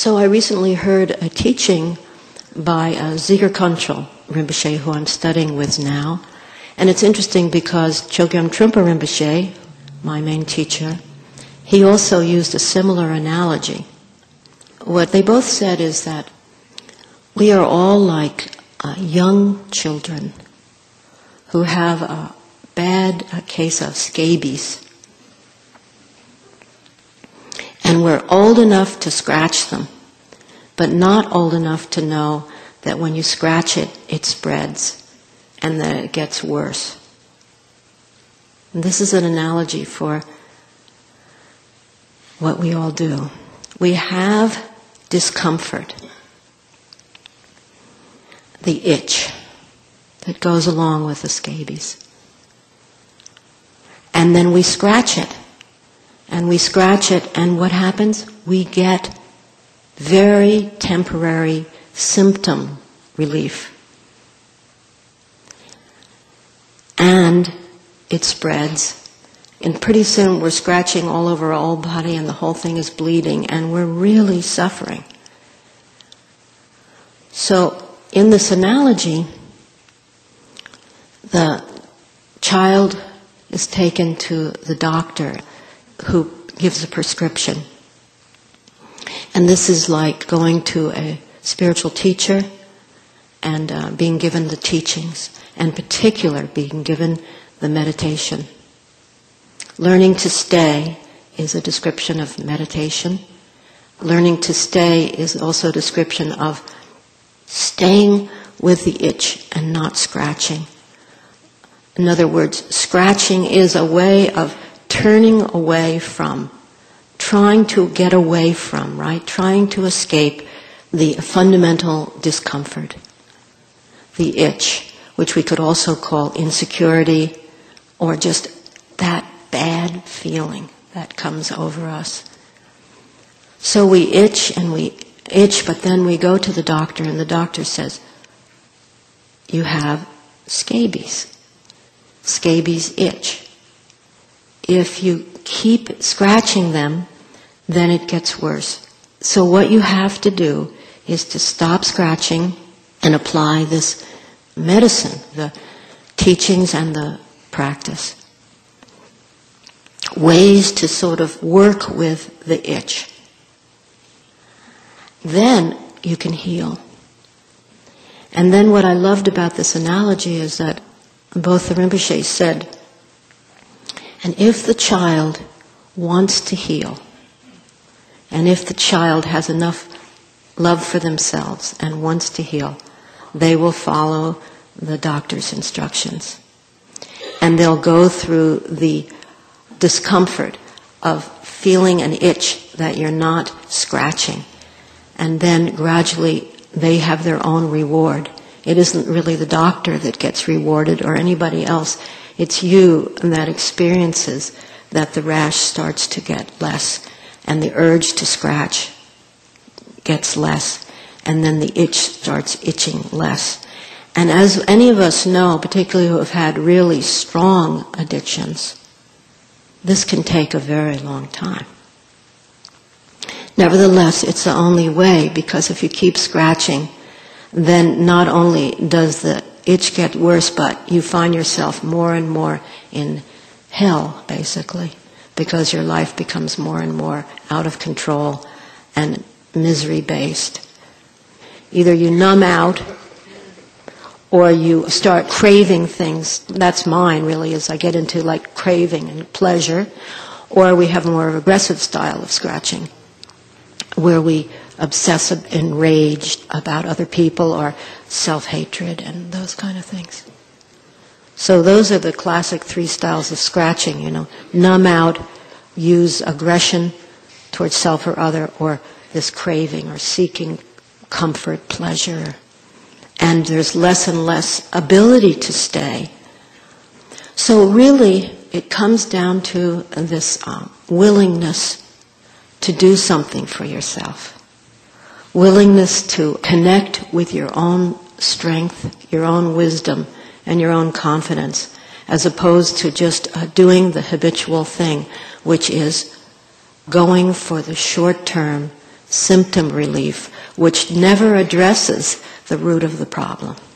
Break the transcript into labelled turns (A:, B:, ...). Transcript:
A: So I recently heard a teaching by Ziger Kongtrul Rinpoche, who I'm studying with now. And it's interesting because Chogyam Trungpa Rinpoche, my main teacher, he also used a similar analogy. What they both said is that we are all like young children who have a bad case of scabies. And we're old enough to scratch them, but not old enough to know that when you scratch it, it spreads and that it gets worse. And this is an analogy for what we all do. We have discomfort, the itch that goes along with the scabies. And then we scratch it. And we scratch it, and what happens? We get very temporary symptom relief. And it spreads. And pretty soon we're scratching all over our whole body and the whole thing is bleeding and we're really suffering. So in this analogy, the child is taken to the doctor who gives a prescription. And this is like going to a spiritual teacher and being given the teachings, and in particular being given the meditation. Learning to stay is a description of meditation. Learning to stay is also a description of staying with the itch and not scratching. In other words, scratching is a way of turning away from, trying to get away from, right? Trying to escape the fundamental discomfort, the itch, which we could also call insecurity, or just that bad feeling that comes over us. So we itch, but then we go to the doctor, and the doctor says, you have scabies. Scabies itch. If you keep scratching them, then it gets worse. So what you have to do is to stop scratching and apply this medicine, the teachings and the practice. Ways to sort of work with the itch. Then you can heal. And then what I loved about this analogy is that both the Rinpoches said, and if the child wants to heal, and if the child has enough love for themselves and wants to heal, they will follow the doctor's instructions. And they'll go through the discomfort of feeling an itch that you're not scratching. And then gradually they have their own reward. It isn't really the doctor that gets rewarded or anybody else. It's you that experiences that the rash starts to get less and the urge to scratch gets less and then the itch starts itching less. And as any of us know, particularly who have had really strong addictions, this can take a very long time. Nevertheless, it's the only way, because if you keep scratching, then not only does the itch get worse, but you find yourself more and more in hell, basically, because your life becomes more and more out of control and misery-based. Either you numb out or you start craving things. That's mine, really, as I get into like craving and pleasure. Or we have a more aggressive style of scratching, where we obsess enraged about other people or self-hatred and those kind of things. So those are the classic three styles of scratching, numb out, use aggression towards self or other, or this craving or seeking comfort, pleasure. And there's less and less ability to stay. So really, it comes down to this willingness to do something for yourself. Willingness to connect with your own strength, your own wisdom, and your own confidence, as opposed to just doing the habitual thing, which is going for the short-term symptom relief, which never addresses the root of the problem.